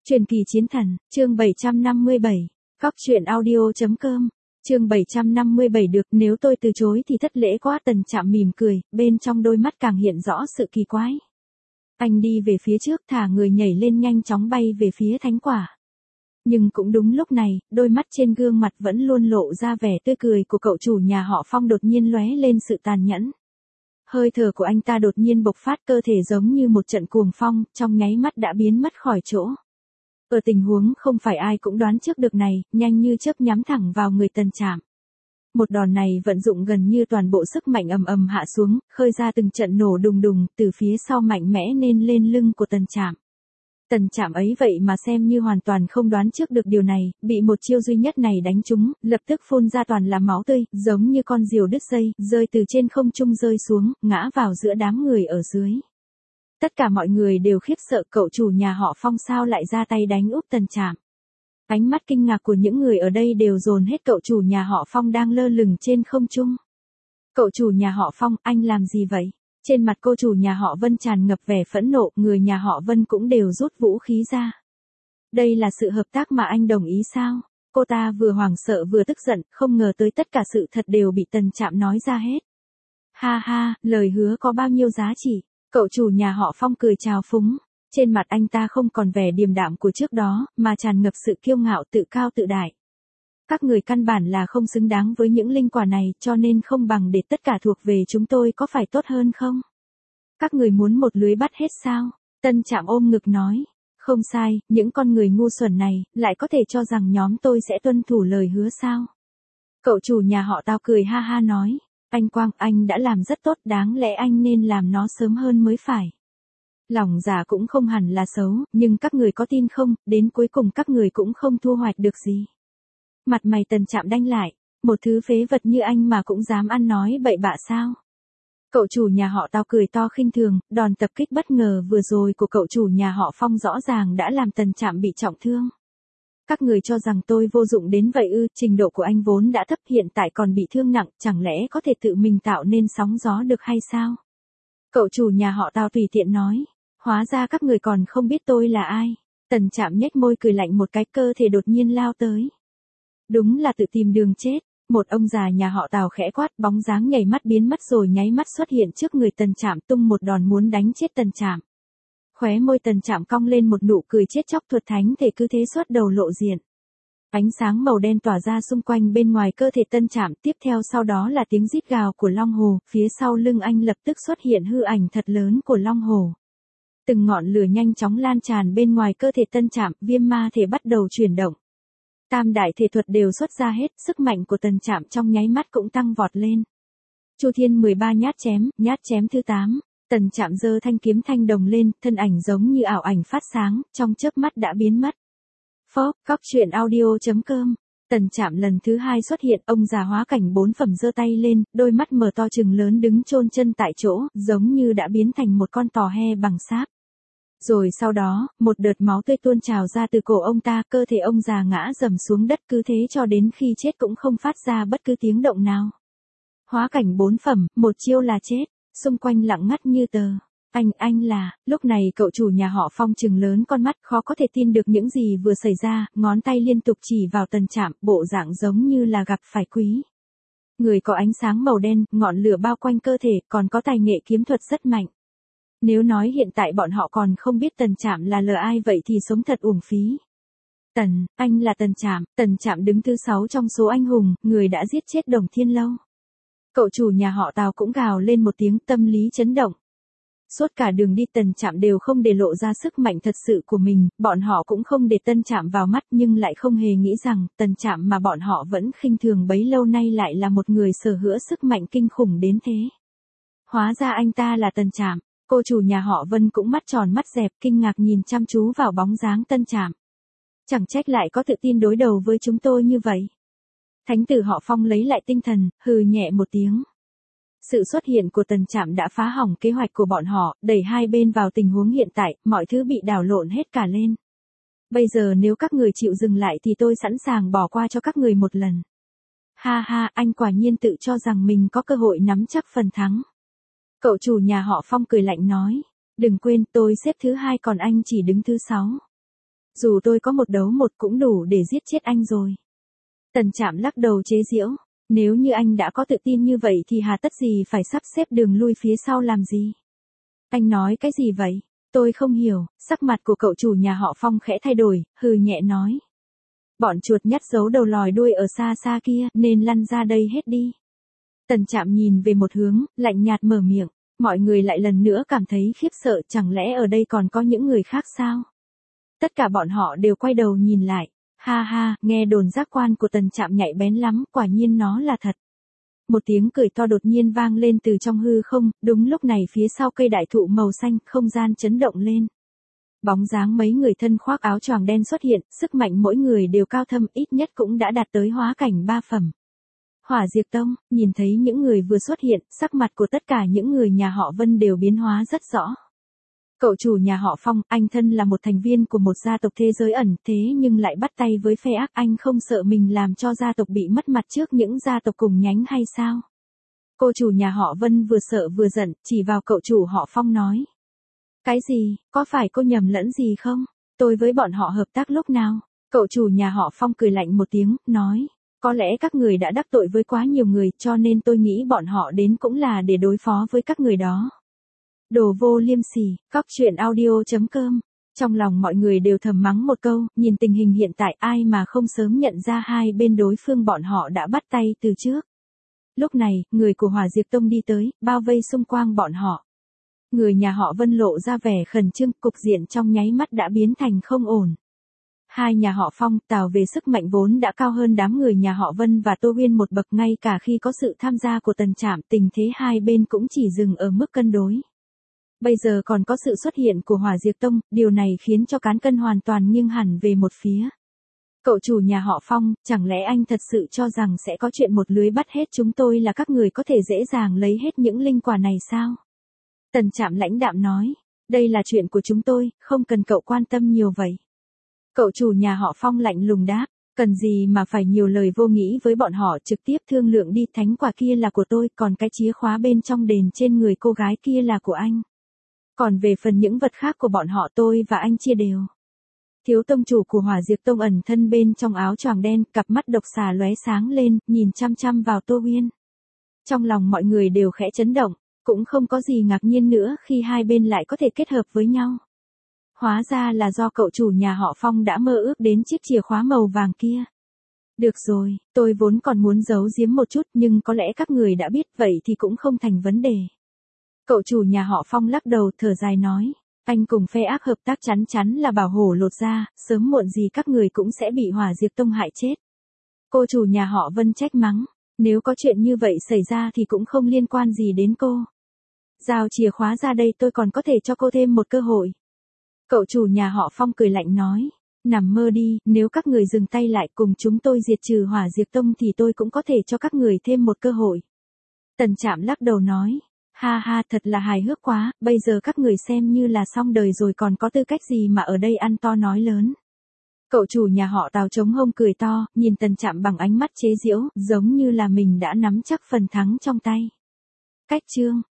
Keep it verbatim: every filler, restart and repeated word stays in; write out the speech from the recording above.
Truyền kỳ chiến thần, chương bảy trăm năm mươi bảy. Góc truyện audio.com. Chương bảy trăm năm mươi bảy được, nếu tôi từ chối thì thất lễ quá. Tần Trạm mỉm cười, bên trong đôi mắt càng hiện rõ sự kỳ quái. Anh đi về phía trước, thả người nhảy lên, nhanh chóng bay về phía thánh quả. Nhưng cũng đúng lúc này, đôi mắt trên gương mặt vẫn luôn lộ ra vẻ tươi cười của cậu chủ nhà họ Phong đột nhiên lóe lên sự tàn nhẫn. Hơi thở của anh ta đột nhiên bộc phát, cơ thể giống như một trận cuồng phong, trong nháy mắt đã biến mất khỏi chỗ. Ở tình huống không phải ai cũng đoán trước được này, nhanh như chớp nhắm thẳng vào người Tần Trạm. Một đòn này vận dụng gần như toàn bộ sức mạnh ầm ầm hạ xuống, khơi ra từng trận nổ đùng đùng, từ phía sau mạnh mẽ nên lên lưng của Tần Trạm. Tần Trạm ấy vậy mà xem như hoàn toàn không đoán trước được điều này, bị một chiêu duy nhất này đánh trúng, lập tức phun ra toàn là máu tươi, giống như con diều đứt dây, rơi từ trên không trung rơi xuống, ngã vào giữa đám người ở dưới. Tất cả mọi người đều khiếp sợ, cậu chủ nhà họ Phong sao lại ra tay đánh úp Tần Trạm. Ánh mắt kinh ngạc của những người ở đây đều dồn hết cậu chủ nhà họ Phong đang lơ lửng trên không trung. Cậu chủ nhà họ Phong, anh làm gì vậy? Trên mặt cô chủ nhà họ Vân tràn ngập vẻ phẫn nộ, người nhà họ Vân cũng đều rút vũ khí ra. Đây là sự hợp tác mà anh đồng ý sao? Cô ta vừa hoảng sợ vừa tức giận, không ngờ tới tất cả sự thật đều bị Tần Trạm nói ra hết. Ha ha, lời hứa có bao nhiêu giá trị? Cậu chủ nhà họ Phong cười trào phúng. Trên mặt anh ta không còn vẻ điềm đạm của trước đó, mà tràn ngập sự kiêu ngạo, tự cao tự đại. Các người căn bản là không xứng đáng với những linh quả này, cho nên không bằng để tất cả thuộc về chúng tôi, có phải tốt hơn không? Các người muốn một lưới bắt hết sao? Tân Trạm ôm ngực nói. Không sai, những con người ngu xuẩn này, lại có thể cho rằng nhóm tôi sẽ tuân thủ lời hứa sao? Cậu chủ nhà họ Tao cười ha ha nói. Anh Quang, anh đã làm rất tốt, đáng lẽ anh nên làm nó sớm hơn mới phải. Lòng giả cũng không hẳn là xấu, nhưng các người có tin không, đến cuối cùng các người cũng không thu hoạch được gì. Mặt mày Tần Trạm đanh lại, một thứ phế vật như anh mà cũng dám ăn nói bậy bạ sao? Cậu chủ nhà họ Tao cười to khinh thường, đòn tập kích bất ngờ vừa rồi của cậu chủ nhà họ Phong rõ ràng đã làm Tần Trạm bị trọng thương. Các người cho rằng tôi vô dụng đến vậy ư? Trình độ của anh vốn đã thấp, hiện tại còn bị thương nặng, chẳng lẽ có thể tự mình tạo nên sóng gió được hay sao? Cậu chủ nhà họ Tao tùy tiện nói. Hóa ra các người còn không biết tôi là ai. Tần Trạm nhếch môi cười lạnh một cái, cơ thể đột nhiên lao tới. Đúng là tự tìm đường chết. Một ông già nhà họ Tào khẽ quát, bóng dáng nhảy mắt biến mất rồi nháy mắt xuất hiện trước người Tần Trạm, tung một đòn muốn đánh chết Tần Trạm. Khóe môi Tần Trạm cong lên một nụ cười chết chóc, thuật thánh thể cứ thế xuất đầu lộ diện. Ánh sáng màu đen tỏa ra xung quanh bên ngoài cơ thể Tần Trạm, tiếp theo sau đó là tiếng rít gào của Long Hồ, phía sau lưng anh lập tức xuất hiện hư ảnh thật lớn của Long Hồ. Từng ngọn lửa nhanh chóng lan tràn bên ngoài cơ thể Tần Trạm, viêm ma thể bắt đầu chuyển động. Tam đại thể thuật đều xuất ra hết, sức mạnh của Tần Trạm trong nháy mắt cũng tăng vọt lên. Chu Thiên mười ba nhát chém, nhát chém thứ tám. Tần Trạm giơ thanh kiếm thanh đồng lên, thân ảnh giống như ảo ảnh phát sáng, trong chớp mắt đã biến mất. Phó, góc truyện audio.com. Tần Trạm lần thứ hai xuất hiện, ông già hóa cảnh bốn phẩm giơ tay lên, đôi mắt mở to trừng lớn đứng chôn chân tại chỗ, giống như đã biến thành một con tò he bằng sáp. Rồi sau đó, một đợt máu tươi tuôn trào ra từ cổ ông ta, cơ thể ông già ngã rầm xuống đất, cứ thế cho đến khi chết cũng không phát ra bất cứ tiếng động nào. Hóa cảnh bốn phẩm, một chiêu là chết, xung quanh lặng ngắt như tờ. Anh, anh là, lúc này cậu chủ nhà họ Phong trừng lớn con mắt, khó có thể tin được những gì vừa xảy ra, ngón tay liên tục chỉ vào Tần Trạm, bộ dạng giống như là gặp phải quý. Người có ánh sáng màu đen, ngọn lửa bao quanh cơ thể, còn có tài nghệ kiếm thuật rất mạnh. Nếu nói hiện tại bọn họ còn không biết Tần Trạm là lờ ai vậy thì sống thật uổng phí. Tần, anh là Tần Trạm, Tần Trạm đứng thứ sáu trong số anh hùng, người đã giết chết Đồng Thiên Lâu. Cậu chủ nhà họ Tào cũng gào lên một tiếng, tâm lý chấn động. Suốt cả đường đi Tần Trạm đều không để lộ ra sức mạnh thật sự của mình, bọn họ cũng không để Tần Trạm vào mắt, nhưng lại không hề nghĩ rằng Tần Trạm mà bọn họ vẫn khinh thường bấy lâu nay lại là một người sở hữu sức mạnh kinh khủng đến thế. Hóa ra anh ta là Tần Trạm. Cô chủ nhà họ Vân cũng mắt tròn mắt dẹp, kinh ngạc nhìn chăm chú vào bóng dáng Tần Trạm. Chẳng trách lại có tự tin đối đầu với chúng tôi như vậy. Thánh tử họ Phong lấy lại tinh thần, hừ nhẹ một tiếng. Sự xuất hiện của Tần Trạm đã phá hỏng kế hoạch của bọn họ, đẩy hai bên vào tình huống hiện tại, mọi thứ bị đảo lộn hết cả lên. Bây giờ nếu các người chịu dừng lại thì tôi sẵn sàng bỏ qua cho các người một lần. Ha ha, anh quả nhiên tự cho rằng mình có cơ hội nắm chắc phần thắng. Cậu chủ nhà họ Phong cười lạnh nói, đừng quên tôi xếp thứ hai còn anh chỉ đứng thứ sáu. Dù tôi có một đấu một cũng đủ để giết chết anh rồi. Tần Trạm lắc đầu chế giễu. Nếu như anh đã có tự tin như vậy thì hà tất gì phải sắp xếp đường lui phía sau làm gì? Anh nói cái gì vậy? Tôi không hiểu. Sắc mặt của cậu chủ nhà họ Phong khẽ thay đổi, hừ nhẹ nói. Bọn chuột nhắt giấu đầu lòi đuôi ở xa xa kia, nên lăn ra đây hết đi. Tần Trạm nhìn về một hướng, lạnh nhạt mở miệng. Mọi người lại lần nữa cảm thấy khiếp sợ, chẳng lẽ ở đây còn có những người khác sao? Tất cả bọn họ đều quay đầu nhìn lại. Ha ha, nghe đồn giác quan của Tần Trạm nhạy bén lắm, quả nhiên nó là thật. Một tiếng cười to đột nhiên vang lên từ trong hư không, đúng lúc này phía sau cây đại thụ màu xanh, không gian chấn động lên. Bóng dáng mấy người thân khoác áo choàng đen xuất hiện, sức mạnh mỗi người đều cao thâm, ít nhất cũng đã đạt tới hóa cảnh ba phẩm. Hỏa Diệt Tông, nhìn thấy những người vừa xuất hiện, sắc mặt của tất cả những người nhà họ Vân đều biến hóa rất rõ. Cậu chủ nhà họ Phong, anh thân là một thành viên của một gia tộc thế giới ẩn, thế nhưng lại bắt tay với phe ác, anh không sợ mình làm cho gia tộc bị mất mặt trước những gia tộc cùng nhánh hay sao? Cô chủ nhà họ Vân vừa sợ vừa giận, chỉ vào cậu chủ họ Phong nói. Cái gì, có phải cô nhầm lẫn gì không? Tôi với bọn họ hợp tác lúc nào? Cậu chủ nhà họ Phong cười lạnh một tiếng, nói. Có lẽ các người đã đắc tội với quá nhiều người, cho nên tôi nghĩ bọn họ đến cũng là để đối phó với các người đó. Đồ vô liêm sỉ, cóc truyện audio chấm com. Trong lòng mọi người đều thầm mắng một câu, nhìn tình hình hiện tại ai mà không sớm nhận ra hai bên đối phương bọn họ đã bắt tay từ trước. Lúc này, người của Hỏa Diệt Tông đi tới, bao vây xung quanh bọn họ. Người nhà họ Vân lộ ra vẻ khẩn trương, cục diện trong nháy mắt đã biến thành không ổn. Hai nhà họ Phong, Tào về sức mạnh vốn đã cao hơn đám người nhà họ Vân và Tô Uyên một bậc, ngay cả khi có sự tham gia của Tần Trạm, tình thế hai bên cũng chỉ dừng ở mức cân đối. Bây giờ còn có sự xuất hiện của Hỏa Diệt Tông, điều này khiến cho cán cân hoàn toàn nghiêng hẳn về một phía. Cậu chủ nhà họ Phong, chẳng lẽ anh thật sự cho rằng sẽ có chuyện một lưới bắt hết chúng tôi là các người có thể dễ dàng lấy hết những linh quả này sao? Tần Trạm lãnh đạm nói, đây là chuyện của chúng tôi, không cần cậu quan tâm nhiều vậy. Cậu chủ nhà họ Phong lạnh lùng đáp, cần gì mà phải nhiều lời vô nghĩa với bọn họ, trực tiếp thương lượng đi, thánh quả kia là của tôi, còn cái chìa khóa bên trong đền trên người cô gái kia là của anh. Còn về phần những vật khác của bọn họ tôi và anh chia đều. Thiếu tông chủ của Hỏa Diệt Tông ẩn thân bên trong áo choàng đen, cặp mắt độc xà lóe sáng lên, nhìn chăm chăm vào Tô Uyên. Trong lòng mọi người đều khẽ chấn động, cũng không có gì ngạc nhiên nữa khi hai bên lại có thể kết hợp với nhau. Hóa ra là do cậu chủ nhà họ Phong đã mơ ước đến chiếc chìa khóa màu vàng kia. Được rồi, tôi vốn còn muốn giấu giếm một chút nhưng có lẽ các người đã biết, vậy thì cũng không thành vấn đề. Cậu chủ nhà họ Phong lắc đầu thở dài nói, anh cùng phe ác hợp tác chắn chắn là bảo hổ lột ra, sớm muộn gì các người cũng sẽ bị Hỏa Diệt Tông hại chết. Cô chủ nhà họ Vân trách mắng, nếu có chuyện như vậy xảy ra thì cũng không liên quan gì đến cô. Giao chìa khóa ra đây, tôi còn có thể cho cô thêm một cơ hội. Cậu chủ nhà họ Phong cười lạnh nói, nằm mơ đi, nếu các người dừng tay lại cùng chúng tôi diệt trừ Hỏa Diệt Tông thì tôi cũng có thể cho các người thêm một cơ hội. Tần Trạm lắc đầu nói, ha ha, thật là hài hước quá, bây giờ các người xem như là xong đời rồi, còn có tư cách gì mà ở đây ăn to nói lớn. Cậu chủ nhà họ Tào chống hông cười to, nhìn Tần Trạm bằng ánh mắt chế giễu, giống như là mình đã nắm chắc phần thắng trong tay. Cách chương